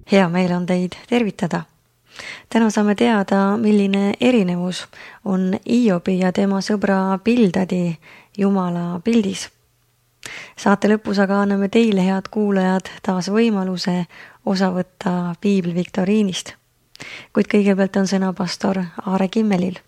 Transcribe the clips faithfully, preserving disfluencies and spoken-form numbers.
Hea meel on teid tervitada. Täna saame teada, milline erinevus on Iobi ja tema sõbra Bildadi Jumala pildis. Saate lõpus aga anname teile, head kuulajad, taas võimaluse osa võtta Piibli viktoriinist. Kuid kõigepealt on sõna pastor Aare Kimmelil.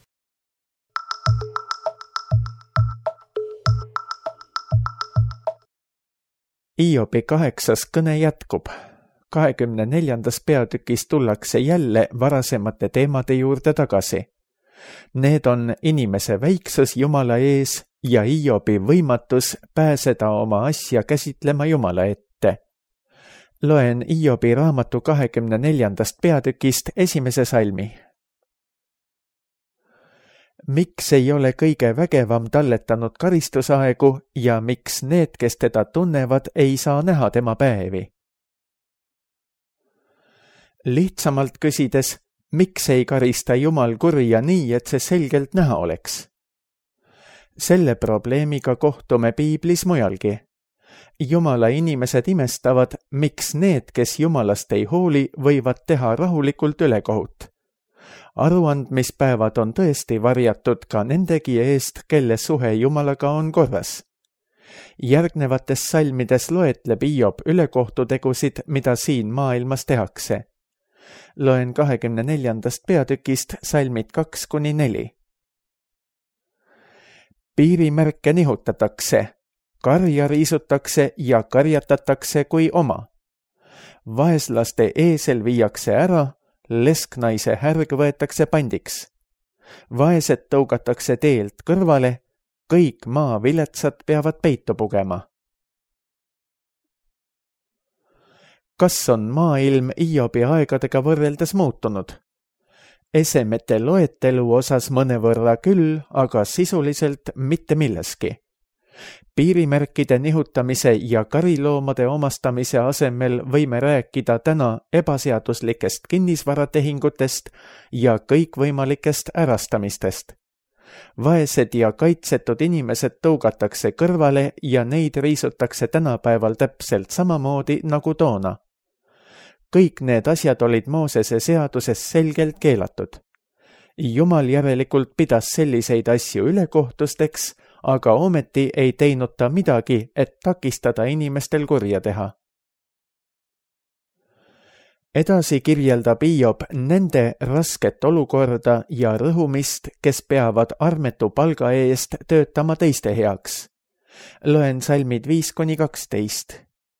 Iobi kaheksas kõne jätkub. kahekümne neljandas peatükis tullakse jälle varasemate teemade juurde tagasi. Need on inimese väiksus Jumala ees ja Iobi võimatus pääseda oma asja käsitlema Jumala ette. Loen Iobi raamatu kahekümne neljandast peatükist esimese salmi. Miks ei ole kõige vägevam talletanud karistusaegu ja miks need, kes teda tunnevad, ei saa näha tema päevi? Lihtsamalt küsides, miks ei karista Jumal kurja nii, et see selgelt näha oleks? Selle probleemiga kohtume Piiblis mujalgi. Jumala inimesed imestavad, miks need, kes Jumalast ei hooli, võivad teha rahulikult ülekohut. Aruandmispäevad on tõesti varjatud ka nendegi eest, kelle suhe Jumalaga on korras. Järgnevates salmides loetleb Iob ülekohtutegusid, mida siin maailmas tehakse. Loen kahekümne neljandast peatükist salmid kaks kuni neli. Piirimärke nihutatakse, karja riisutakse ja karjatatakse kui oma. Vaeslaste eesel viiakse ära, lesknaise härg võetakse pandiks. Vaesed tõugatakse teelt kõrvale, kõik maa viletsad peavad peitu pugema. Kas on maailm Iobi aegadega võrreldes muutunud? Esemete loetelu osas mõnevõrra küll, aga sisuliselt mitte milleski. Piirimärkide nihutamise ja kariloomade omastamise asemel võime rääkida täna ebaseaduslikest kinnisvaratehingutest ja kõikvõimalikest ärastamistest. Vaesed ja kaitsetud inimesed tõugatakse kõrvale ja neid riisutakse tänapäeval täpselt samamoodi nagu toona. Kõik need asjad olid Moosese seaduses selgelt keelatud. Jumal järelikult pidas selliseid asju ülekohtusteks, aga ometi ei teinud ta midagi, et takistada inimestel kurja teha. Edasi kirjeldab Iob nende rasket olukorda ja rõhumist, kes peavad armetu palga eest töötama teiste heaks. Loen salmid viis kuni kaksteist.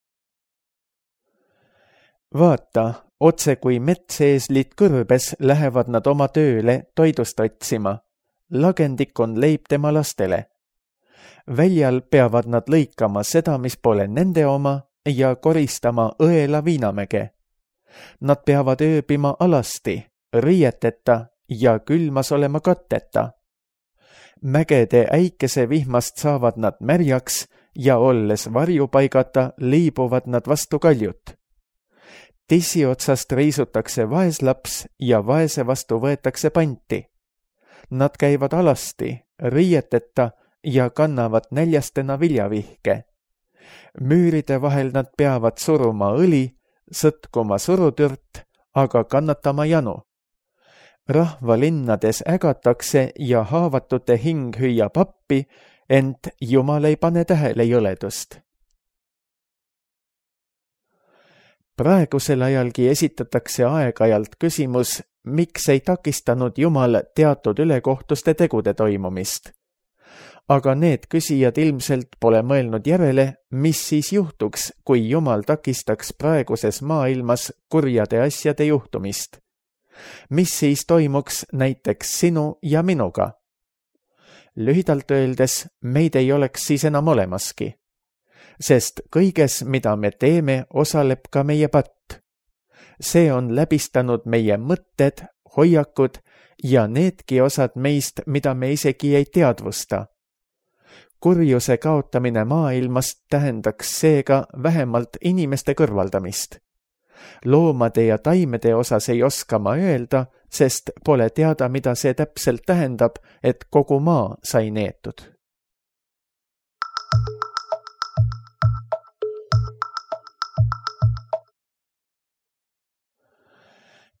Vaata, otse kui metseeslit kõrbes lähevad nad oma tööle toidust otsima. Lagendik on leib tema lastele. Väljal peavad nad lõikama seda, mis pole nende oma, ja koristama õela viinamäge. Nad peavad ööbima alasti, riieteta ja külmas olema katteta. Mägede äikese vihmast saavad nad märjaks ja olles varjupaigata, liibuvad nad vastu kaljut. Tissi otsast riisutakse vaeslaps ja vaese vastu võetakse panti. Nad käivad alasti, riieteta ja kannavad näljastena viljavihke. Müüride vahel nad peavad suruma õli, sõtkuma surutürt, aga kannatama janu. Rahva linnades ägatakse ja haavatute hing hüüab appi, ent Jumal ei pane tähele jõledust. Praegusel ajalgi esitatakse aeg-ajalt küsimus, miks ei takistanud Jumal teatud ülekohtuste tegude toimumist. Aga need küsijad ilmselt pole mõelnud järele, mis siis juhtuks, kui Jumal takistaks praeguses maailmas kurjade asjade juhtumist. Mis siis toimuks näiteks sinu ja minuga? Lühidalt öeldes, meid ei oleks siis enam olemaski. Sest kõiges, mida me teeme, osaleb ka meie patt. See on läbistanud meie mõtted, hoiakud ja needki osad meist, mida me isegi ei teadvusta. Kurjuse kaotamine maailmast tähendaks seega vähemalt inimeste kõrvaldamist. Loomade ja taimede osas ei oska ma öelda, sest pole teada, mida see täpselt tähendab, et kogu maa sai neetud.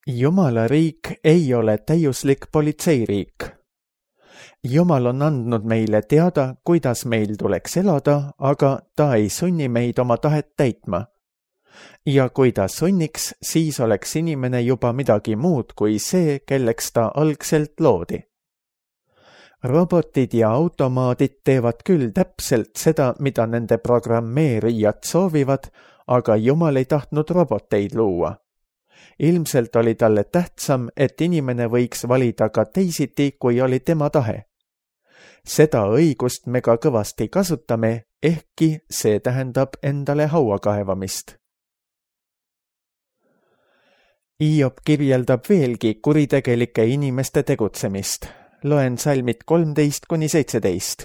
Jumala riik ei ole täiuslik politseiriik. Jumal on andnud meile teada, kuidas meil tuleks elada, aga ta ei sunni meid oma tahet täitma. Ja kui ta sunniks, siis oleks inimene juba midagi muud kui see, kelleks ta algselt loodi. Robotid ja automaadid teevad küll täpselt seda, mida nende programmeerijad soovivad, aga Jumal ei tahtnud roboteid luua. Ilmselt oli talle tähtsam, et inimene võiks valida ka teisiti, kui oli tema tahe. Seda õigust me ka kõvasti kasutame, ehkki see tähendab endale haua kaevamist. Hiob kirjeldab veelgi kuritegelike inimeste tegutsemist. Loen salmid kolmteist kuni seitseteist.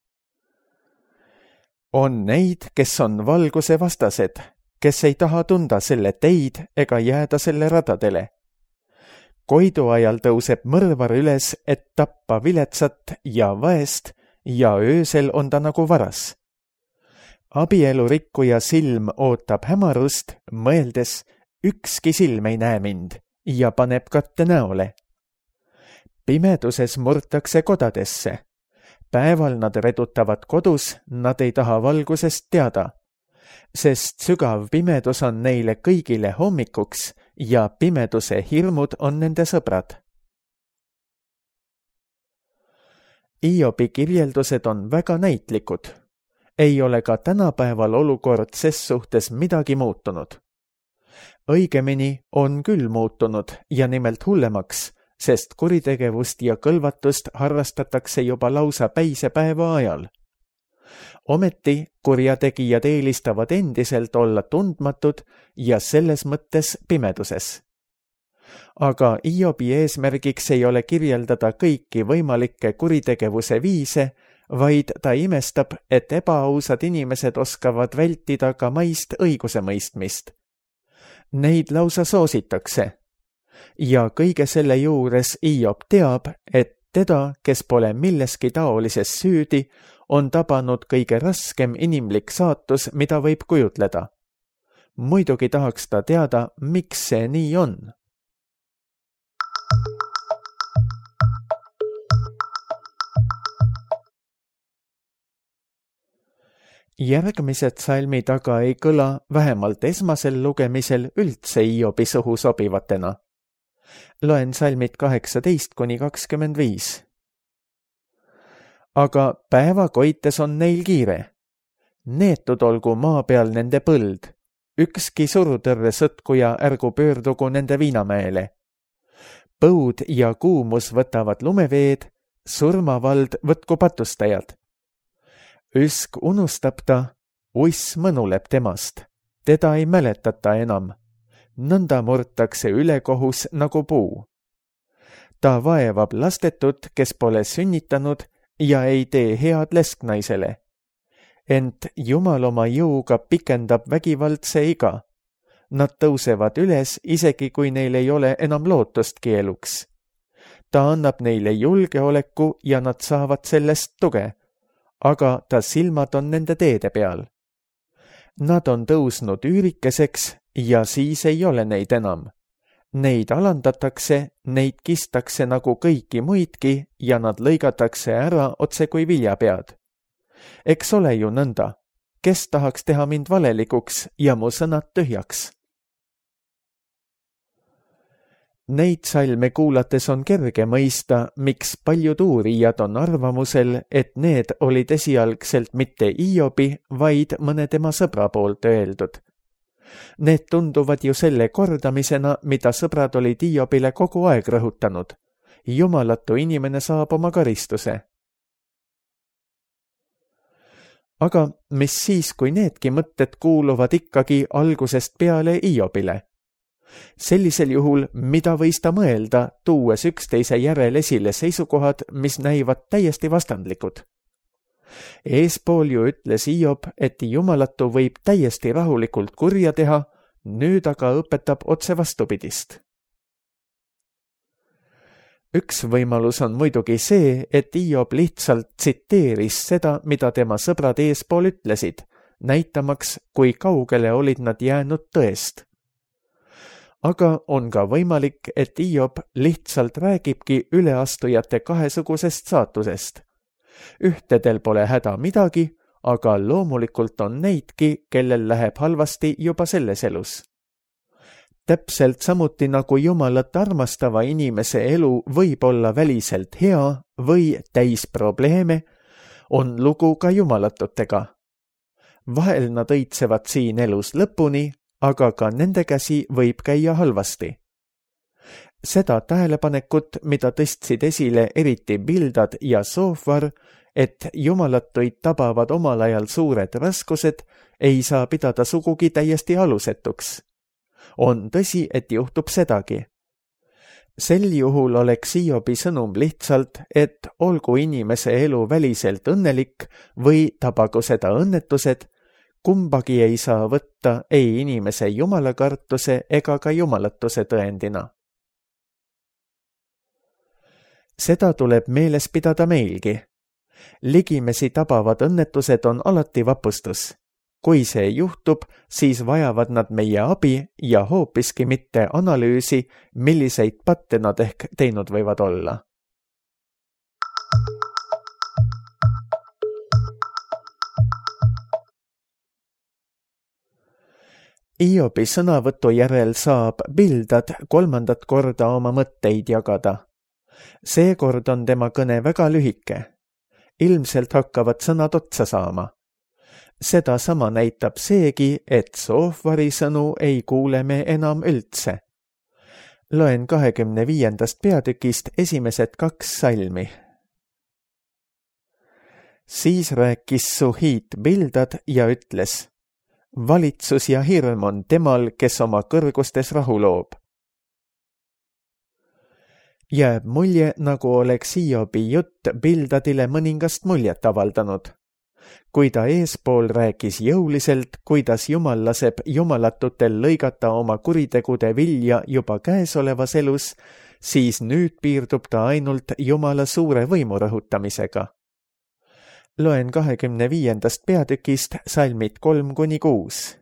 On neid, kes on valguse vastased, kes ei taha tunda selle teid ega jääda selle radadele. Koidu ajal tõuseb mõrvar üles, et tappa viletsat ja vaest ja öösel on ta nagu varas. Abielurikkuja silm ootab hämarust, mõeldes, ükski silm ei näe mind ja paneb katte näole. Pimeduses murtakse kodadesse. Päeval nad redutavad kodus, nad ei taha valgusest teada, sest sügav pimedus on neile kõigile hommikuks ja pimeduse hirmud on nende sõbrad. Hiobi kirjeldused on väga näitlikud. Ei ole ka tänapäeval olukord ses suhtes midagi muutunud. Õigemini on küll muutunud ja nimelt hullemaks, sest kuritegevust ja kõlvatust harrastatakse juba lausa päisepäeva ajal. Ometi kurjategijad eelistavad endiselt olla tundmatud ja selles mõttes pimeduses. Aga Hiobi eesmärgiks ei ole kirjeldada kõiki võimalikke kuritegevuse viise, vaid ta imestab, et ebaausad inimesed oskavad vältida ka maist õigusemõistmist. Neid lausa soositakse. Ja kõige selle juures Hiob teab, et teda, kes pole milleski taolises süüdi, on tabanud kõige raskem inimlik saatus, mida võib kujutleda. Muidugi tahaks ta teada, miks see nii on. Järgmised salmid aga ei kõla vähemalt esmasel lugemisel üldse Hiobi suhu sobivatena. Loen salmid kaheksateist kuni kakskümmend viis. Aga päeva koites on neil kiire. Neetud olgu maa peal nende põld. Ükski surutõrre sõtkuja ärgu pöördugu nende viinamäele. Põud ja kuumus võtavad lumeveed, surmavald võtku patustajad. Üsk unustab ta, uiss mõnuleb temast. Teda ei mäletata enam. Nõnda murtakse ülekohus nagu puu. Ta vaevab lastetut, kes pole sünnitanud ja ei tee head lesknaisele. Ent Jumal oma jõuga pikendab vägivaldse iga. Nad tõusevad üles, isegi kui neil ei ole enam lootustki eluks. Ta annab neile julgeoleku ja nad saavad sellest tuge, aga ta silmad on nende teede peal. Nad on tõusnud üürikeseks ja siis ei ole neid enam. Neid alandatakse, neid kistakse nagu kõiki muidki ja nad lõigatakse ära otse kui viljapead. Eks ole ju nõnda, kes tahaks teha mind valelikuks ja mu sõnad tühjaks? Neid salme kuulates on kerge mõista, miks paljud uurijad on arvamusel, et need olid esialgselt mitte Hiobi, vaid mõne tema sõbra poolt öeldud. Need tunduvad ju selle kordamisena, mida sõbrad olid Hiobile kogu aeg rõhutanud. Jumalatu inimene saab oma karistuse. Aga mis siis, kui needki mõtted kuuluvad ikkagi algusest peale Hiobile? Sellisel juhul, mida võis ta mõelda, tuues üksteise järel esile seisukohad, mis näivad täiesti vastandlikud? Eespool ju ütles Hiob, et jumalatu võib täiesti rahulikult kurja teha, nüüd aga õpetab otse vastupidist. Üks võimalus on muidugi see, et Hiob lihtsalt tsiteeris seda, mida tema sõbrad eespool ütlesid, näitamaks, kui kaugele olid nad jäänud tõest. aga on ka võimalik, et Hiob lihtsalt räägibki üleastujate kahesugusest saatusest. Ühtedel pole häda midagi, aga loomulikult on neidki, kellel läheb halvasti juba selles elus. Täpselt samuti nagu Jumalat armastava inimese elu võib olla väliselt hea või täis probleeme, on lugu ka jumalatutega. Vahel nad õitsevad siin elus lõpuni, aga ka nende käsi võib käia halvasti. Seda tähelepanekut, mida tõstsid esile eriti Bildad ja Soofar, et jumalatuid tabavad omal ajal suured raskused, ei saa pidada sugugi täiesti alusetuks. On tõsi, et juhtub sedagi. Sel juhul oleks Hiobi sõnum lihtsalt, et olgu inimese elu väliselt õnnelik või tabagu seda õnnetused, kumbagi ei saa võtta ei inimese jumalakartuse ega ka jumalatuse tõendina. Seda tuleb meeles pidada meilgi. Ligimesi tabavad õnnetused on alati vapustus. Kui see juhtub, siis vajavad nad meie abi ja hoopiski mitte analüüsi, milliseid patte nad ehk teinud võivad olla. Hiobi sõnavõtu järel saab Bildad kolmandat korda oma mõtteid jagada. Seekord on tema kõne väga lühike. Ilmselt hakkavad sõnad otsa saama. Seda sama näitab seegi, et Soofari sõnu ei kuule me enam üldse. Loen kahekümne viiendast peatükist esimesed kaks salmi. Siis rääkis Suhiit Bildad ja ütles: valitsus ja hirm on temal, kes oma kõrgustes rahu loob. Jääb mulje, nagu oleks Hiobi jutt Bildadile mõningast muljet avaldanud. Kui ta eespool rääkis jõuliselt, kuidas Jumal laseb jumalatutel lõigata oma kuritegude vilja juba käesolevas elus, siis nüüd piirdub ta ainult Jumala suure võimu rõhutamisega. Loen kahekümne viiendast peatükist salmid kolm kuni kuus.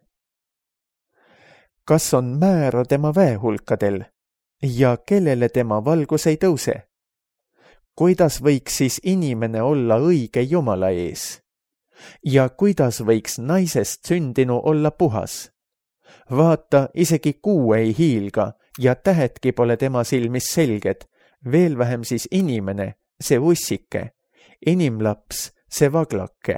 Kas on määra tema väehulkadel ja kellele tema valgus ei tõuse? Kuidas võiks siis inimene olla õige Jumala ees? Ja kuidas võiks naisest sündinu olla puhas? Vaata, isegi kuu ei hiilga ja tähetki pole tema silmis selged, veel vähem siis inimene, see ussike, inimlaps, see vaglake.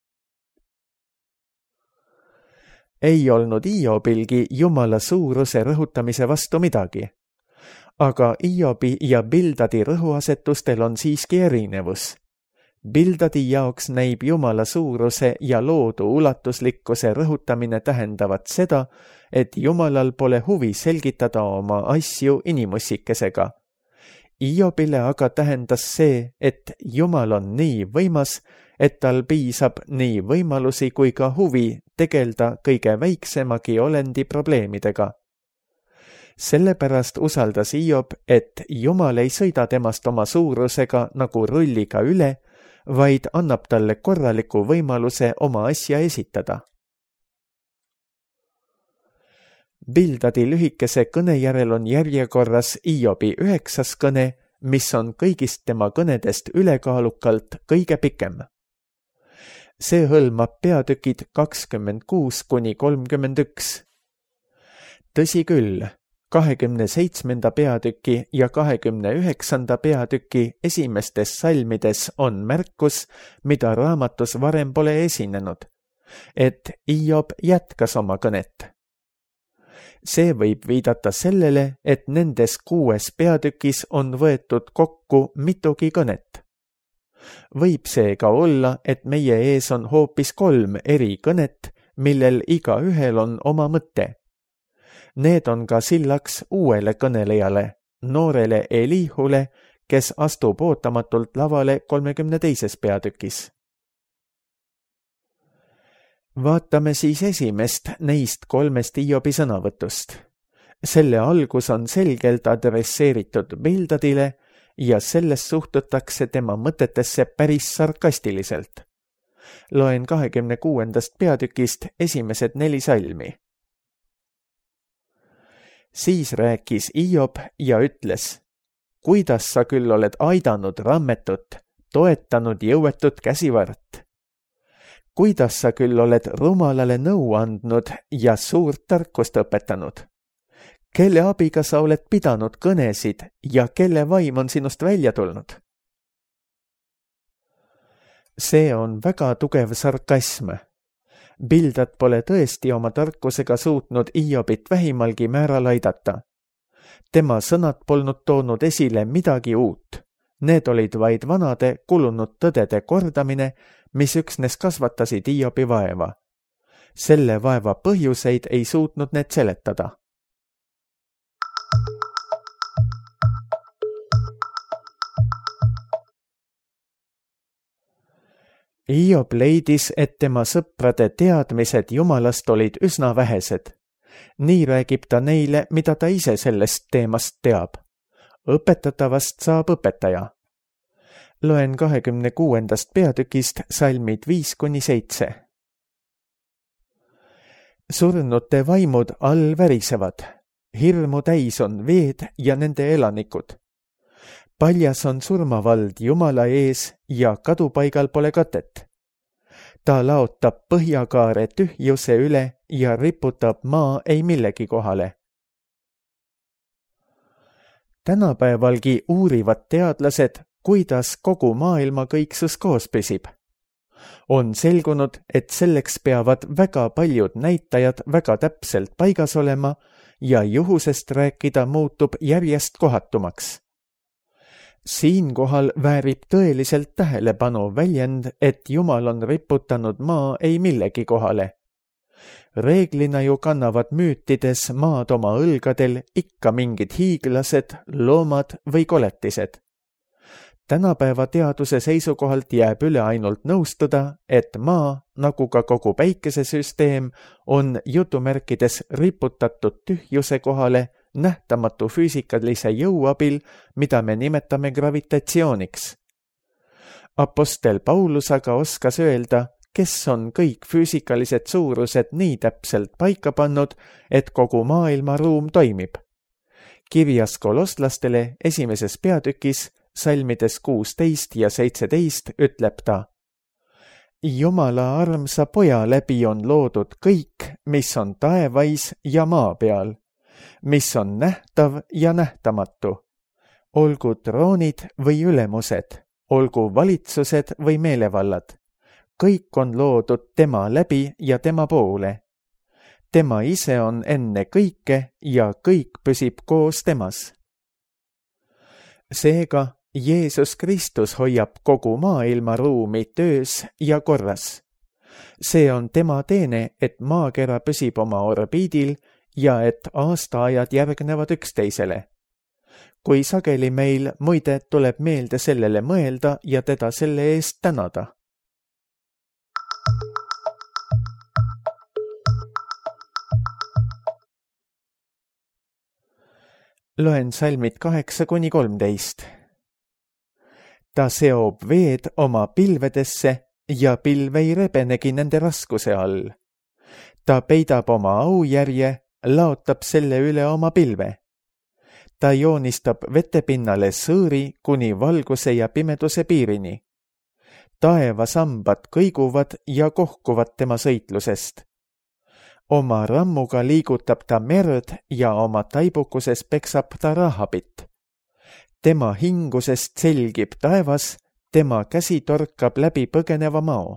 Ei olnud Hiobilgi Jumala suuruse rõhutamise vastu midagi. Aga Hiobi ja Bildadi rõhuasetustel on siiski erinevus. Bildadi jaoks näib Jumala suuruse ja loodu ulatuslikkuse rõhutamine tähendavat seda, et Jumalal pole huvi selgitada oma asju inimussikesega. Hiobile aga tähendas see, et Jumal on nii võimas, et tal piisab nii võimalusi kui ka huvi tegelda kõige väiksemagi olendi probleemidega. Sellepärast usaldas Hiob, et Jumal ei sõida temast oma suurusega nagu rulliga üle, vaid annab talle korraliku võimaluse oma asja esitada. Bildadi lühikese kõne järel on järjekorras Hiobi üheksas kõne, mis on kõigist tema kõnedest ülekaalukalt kõige pikem. See hõlmab peatükid kakskümmend kuus kuni kolmkümmend üks. Tõsi küll, kahekümne seitsmenda peatüki ja kahekümne üheksanda peatüki esimestes salmides on märkus, mida raamatus varem pole esinenud, et Hiob jätkas oma kõnet. See võib viidata sellele, et nendes kuues peatükis on võetud kokku mitugi kõnet. Võib seega olla, et meie ees on hoopis kolm eri kõnet, millel igaühel on oma mõte. Need on ka sillaks uuele kõnelejale, noorele Elihule, kes astub ootamatult lavale kolmekümne teises peatükis. Vaatame siis esimest neist kolmest Hiobi sõnavõtust. Selle algus on selgelt adresseeritud Bildadile ja selles suhtutakse tema mõtetesse päris sarkastiliselt. Loen kahekümne kuuendast peatükist esimesed neli salmi. Siis rääkis Hiob ja ütles, kuidas sa küll oled aidanud rammetut, toetanud jõuetut käsivart. Kuidas sa küll oled rumalale nõu andnud ja suurt tarkust õpetanud. Kelle abiga sa oled pidanud kõnesid ja kelle vaim on sinust välja tulnud? See on väga tugev sarkasm. Bildad pole tõesti oma tarkusega suutnud Hiobit vähimalgi määral aidata. Tema sõnad polnud toonud esile midagi uut. Need olid vaid vanade kulunud tõdede kordamine, mis üksnes kasvatasid Hiobi vaeva. Selle vaeva põhjuseid ei suutnud need seletada. Hiob leidis, et tema sõprade teadmised Jumalast olid üsna vähesed. Nii räägib ta neile, mida ta ise sellest teemast teab. Õpetatavast saab õpetaja. Loen kahekümne kuuendast peatükist salmid viis kuni seitse. Surnute vaimud all värisevad. Hirmu täis on veed ja nende elanikud. Paljas on surmavald Jumala ees ja kadupaigal pole katet. Ta laotab põhjakaare tühjuse üle ja riputab maa ei millegi kohale. Tänapäevalgi uurivad teadlased, kuidas kogu maailma kõiksus koos püsib. On selgunud, et selleks peavad väga paljud näitajad väga täpselt paigas olema ja juhusest rääkida muutub järjest kohatumaks. Siinkohal väärib tõeliselt tähelepanu väljend, et Jumal on riputanud maa ei millegi kohale. Reeglina ju kannavad müütides maad oma õlgadel ikka mingid hiiglased, loomad või koletised. Tänapäeva teaduse seisukohalt jääb üle ainult nõustuda, et maa, nagu ka kogu päikesesüsteem, on jutumärkides riputatud tühjuse kohale nähtamatu füüsikalise jõu abil, mida me nimetame gravitatsiooniks. Apostel Paulus aga oskas öelda, kes on kõik füüsikalised suurused nii täpselt paika pannud, et kogu maailma ruum toimib. Kirjas kolosslastele esimeses peatükis, salmides kuusteist ja seitseteist ütleb ta: Jumala armsa poja läbi on loodud kõik, mis on taevais ja maa peal, mis on nähtav ja nähtamatu, olgu troonid või ülemused, olgu valitsused või meelevallad. Kõik on loodud tema läbi ja tema poole. Tema ise on enne kõike ja kõik püsib koos temas. Seega Jeesus Kristus hoiab kogu maailma ruumi töös ja korras. See on tema teene, et maakera püsib oma orbiidil ja et aastaajad järgnevad üksteisele. Kui sageli meil muide tuleb meelde sellele mõelda ja teda selle eest tänada. Loen salmid kaheksa kuni kolmteist. Ta seob veed oma pilvedesse ja pilv ei rebenegi nende raskuse all. Ta peidab oma aujärje, laotab selle üle oma pilve. Ta joonistab vetepinnale sõõri kuni valguse ja pimeduse piirini. Taevasambad kõiguvad ja kohkuvad tema sõitlusest. Oma rammuga liigutab ta merd ja oma taibukuses peksab ta Rahabit. Tema hingusest selgib taevas, tema käsi torkab läbi põgeneva mao.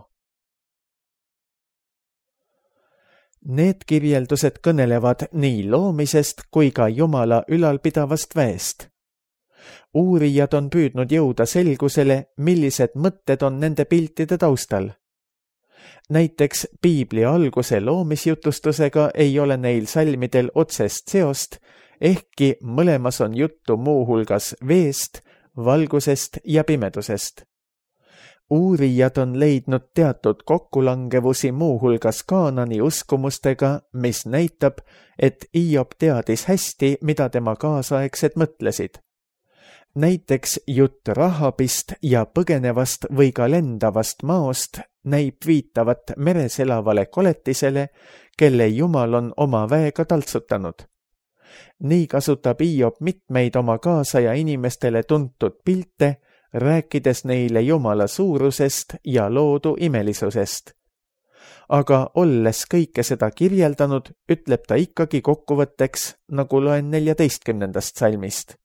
Need kirjeldused kõnelevad nii loomisest kui ka Jumala ülalpidavast väest. Uurijad on püüdnud jõuda selgusele, millised mõtted on nende piltide taustal. Näiteks Piibli alguse loomisjutustusega ei ole neil salmidel otsest seost, ehkki mõlemas on juttu muuhulgas veest, valgusest ja pimedusest. Uurijad on leidnud teatud kokkulangevusi muuhulgas Kaanani uskumustega, mis näitab, et Hiob teadis hästi, mida tema kaasaegsed mõtlesid. Näiteks jutt Rahabist ja põgenevast või ka lendavast maost näib viitavat meres elavale koletisele, kelle Jumal on oma väega taltsutanud. nii kasutab Hiob mitmeid oma kaasaja inimestele tuntud pilte, rääkides neile Jumala suurusest ja loodu imelisusest. Aga olles kõike seda kirjeldanud, ütleb ta ikkagi kokkuvõtteks, nagu loen neljateistkümnendast salmist.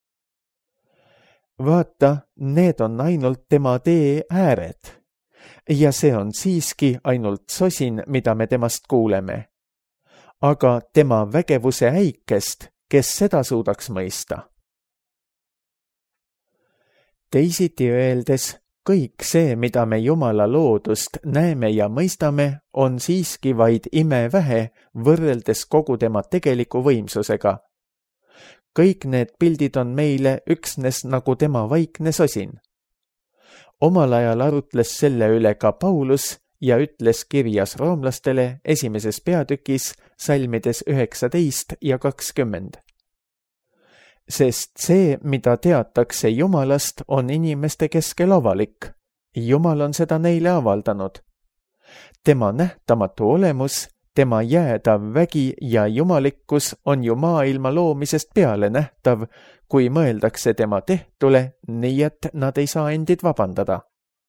Vaata, need on ainult tema tee ääred. Ja see on siiski ainult sosin, mida me temast kuuleme. Aga tema vägevuse äikest, kes seda suudaks mõista? Teisiti öeldes, kõik see, mida me Jumala loodust näeme ja mõistame, on siiski vaid imevähe võrreldes kogu tema tegeliku võimsusega. Kõik need pildid on meile üksnes nagu tema vaikne sosin. Omal ajal arutles selle üle ka Paulus ja ütles kirjas roomlastele esimeses peatükis salmides üheksateist ja kakskümmend. Sest see, mida teatakse Jumalast, on inimeste keskel avalik. Jumal on seda neile avaldanud. Tema nähtamatu olemus, tema jäädav vägi ja jumalikkus on ju maailma loomisest peale nähtav, kui mõeldakse tema tehtule, nii et nad ei saa endid vabandada.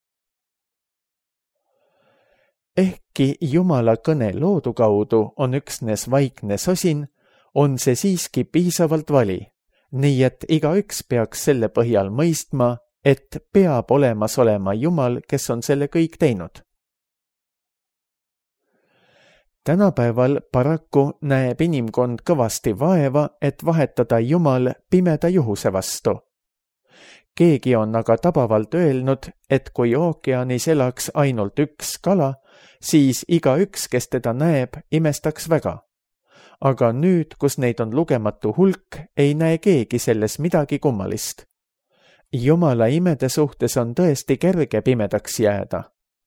Ehkki Jumala kõne loodu kaudu on üksnes vaikne sosin, on see siiski piisavalt vali, nii et igaüks peaks selle põhjal mõistma, et peab olemas olema Jumal, kes on selle kõik teinud. Tänapäeval paraku näeb inimkond kõvasti vaeva, et vahetada Jumal pimeda juhuse vastu. Keegi on aga tabavalt öelnud, et kui ookeanis elaks ainult üks kala, siis igaüks, kes teda näeb, imestaks väga. Aga nüüd, kus neid on lugematu hulk, ei näe keegi selles midagi kummalist. Jumala imede suhtes on tõesti kerge pimedaks jääda.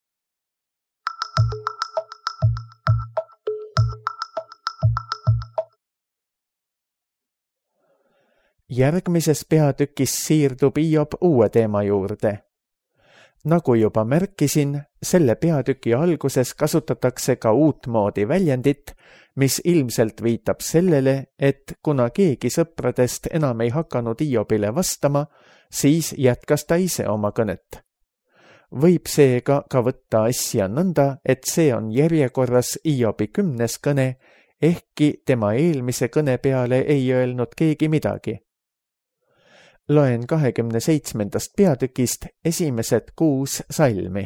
Järgmises peatükis siirdub Hiob uue teema juurde. Nagu juba märkisin, selle peatüki alguses kasutatakse ka uutmoodi väljendit, mis ilmselt viitab sellele, et kuna keegi sõpradest enam ei hakanud Hiobile vastama, siis jätkas ta ise oma kõnet. Võib seega ka võtta asja nõnda, et see on järjekorras Hiobi kümnes kõne, ehkki tema eelmise kõne peale ei öelnud keegi midagi. Loen kahekümne seitsmendast peatükist esimesed kuus salmi.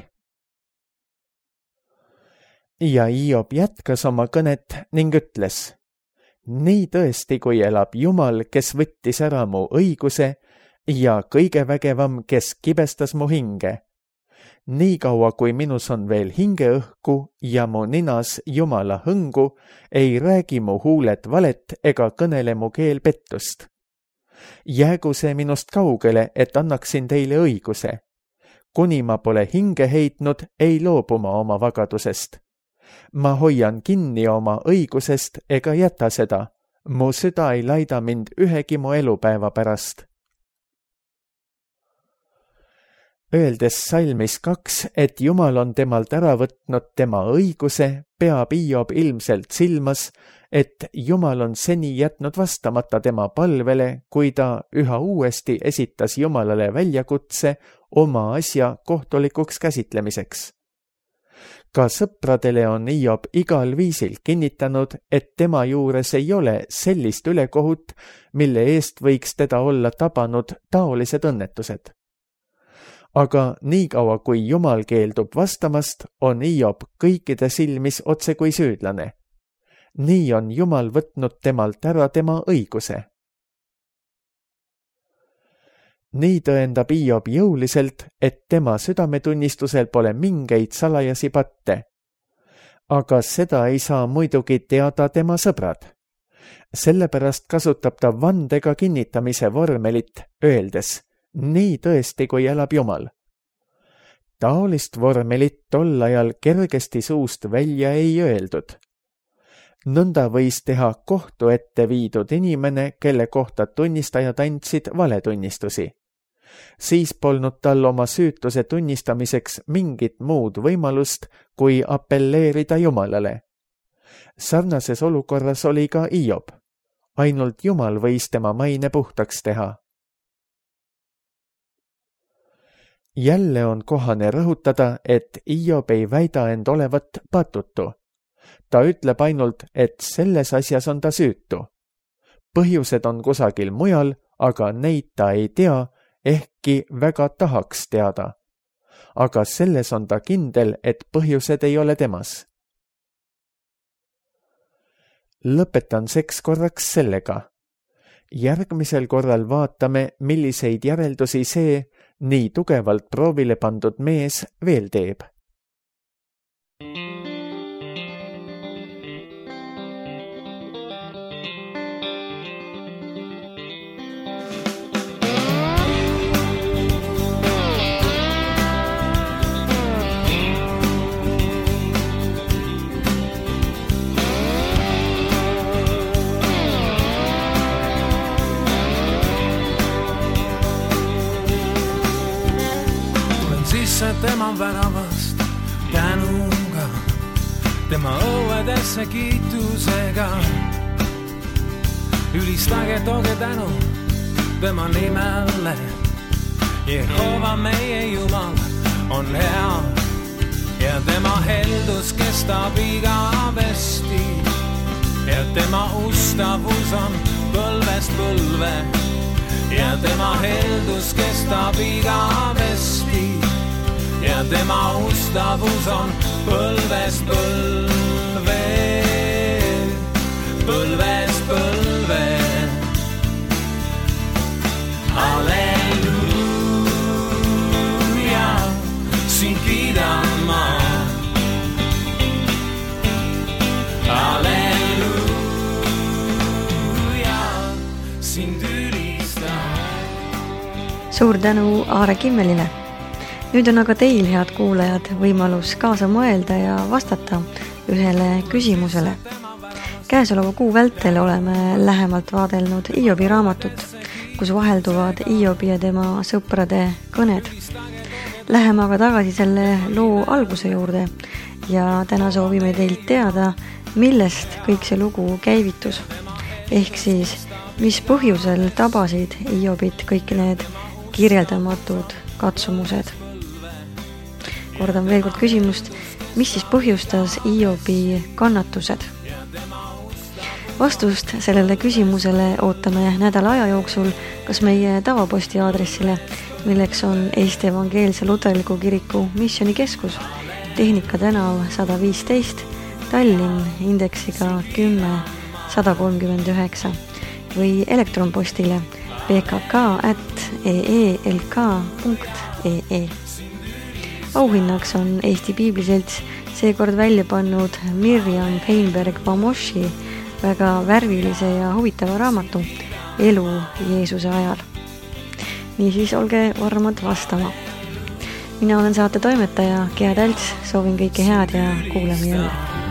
Ja Hiob jätkas oma kõnet ning ütles, nii tõesti, kui elab Jumal, kes võttis ära mu õiguse ja kõige vägevam, kes kibestas mu hinge. Nii kaua, kui minus on veel hingeõhku ja mu ninas Jumala hõngu, ei räägi mu huuled valet ega kõnele mu keel pettust. Jäägu see minust kaugele, et annaksin teile õiguse. Kuni ma pole hinge heitnud, ei loobu ma oma vagadusest. Ma hoian kinni oma õigusest ega jäta seda. Mu süda ei laida mind ühegi mu elupäeva pärast. Öeldes salmis kaks, et Jumal on temalt ära võtnud tema õiguse, peab Hiob ilmselt silmas, et Jumal on seni jätnud vastamata tema palvele, kui ta üha uuesti esitas Jumalale väljakutse oma asja kohtulikuks käsitlemiseks. Ka sõpradele on Hiob igal viisil kinnitanud, et tema juures ei ole sellist ülekohut, mille eest võiks teda olla tabanud taolised õnnetused. Aga niikaua, kui Jumal keeldub vastamast, on Hiob kõikide silmis otse kui süüdlane. Nii on Jumal võtnud temalt ära tema õiguse. Nii tõendab Hiob jõuliselt, et tema südametunnistusel pole mingeid salajasi patte. Aga seda ei saa muidugi teada tema sõbrad. Sellepärast kasutab ta vandega kinnitamise vormelit, öeldes, nii tõesti, kui elab Jumal. Taolist vormelit tol ajal kergesti suust välja ei öeldud. Nõnda võis teha kohtu ette viidud inimene, kelle kohta tunnistajad andsid valetunnistusi. Siis polnud tal oma süütuse tunnistamiseks mingit muud võimalust, kui apelleerida Jumalale. Sarnases olukorras oli ka Hiob. ainult Jumal võis tema maine puhtaks teha. Jälle on kohane rõhutada, et Hiob ei väida end olevat patutu. Ta ütleb ainult, et selles asjas on ta süütu. Põhjused on kusagil mujal, aga neid ta ei tea, ehkki väga tahaks teada. Aga selles on ta kindel, et põhjused ei ole temas. Lõpetan seks korraks sellega. Järgmisel korral vaatame, milliseid järeldusi see nii tugevalt proovile pandud mees veel teeb. Tema väravast tänuga, tema õuedesse kiitusega. Ülistage, tooge tänu tema nimele. Jehova meie Jumal on hea ja tema heldus kestab igavesti ja tema ustavus on põlvest põlve ja tema heldus kestab igavesti ja tema ustavus on põlvest põlve, põlvest põlve. Halleluuja, sind kiidan ma. Halleluuja, sind ülistan. Suur tänu Aare Kimmelile. Nüüd on aga teil, head kuulajad, võimalus kaasa mõelda ja vastata ühele küsimusele. Käesoleva kuu vältel oleme lähemalt vaadelnud Hiobi raamatut, kus vahelduvad Hiobi ja tema sõprade kõned. Läheme aga tagasi selle loo alguse juurde ja täna soovime teilt teada, millest kõik see lugu käivitus. Ehk siis, mis põhjusel tabasid Hiobit kõik need kirjeldamatud katsumused. Kordan veel kord küsimust, mis siis põhjustas Hiobi kannatused? Vastust sellele küsimusele ootame nädala aja jooksul kas meie tavaposti aadressile, milleks on Eesti Evangeelse Luterliku Kiriku Missionikeskus, Tehnika tänav sada viisteist, Tallinn indeksiga kümme sada kolmkümmend üheksa või elektronpostile p k k at e e l k punkt e e. Auhinnaks on Eesti Piibliselts seekord välja pannud Mirjam Feinberg-Bamoshi väga värvilise ja huvitava raamatu Elu Jeesuse ajal. Niisiis olge varmad vastama. Mina olen saate toimetaja Gea Talts, soovin kõike head ja kuuleme jälle.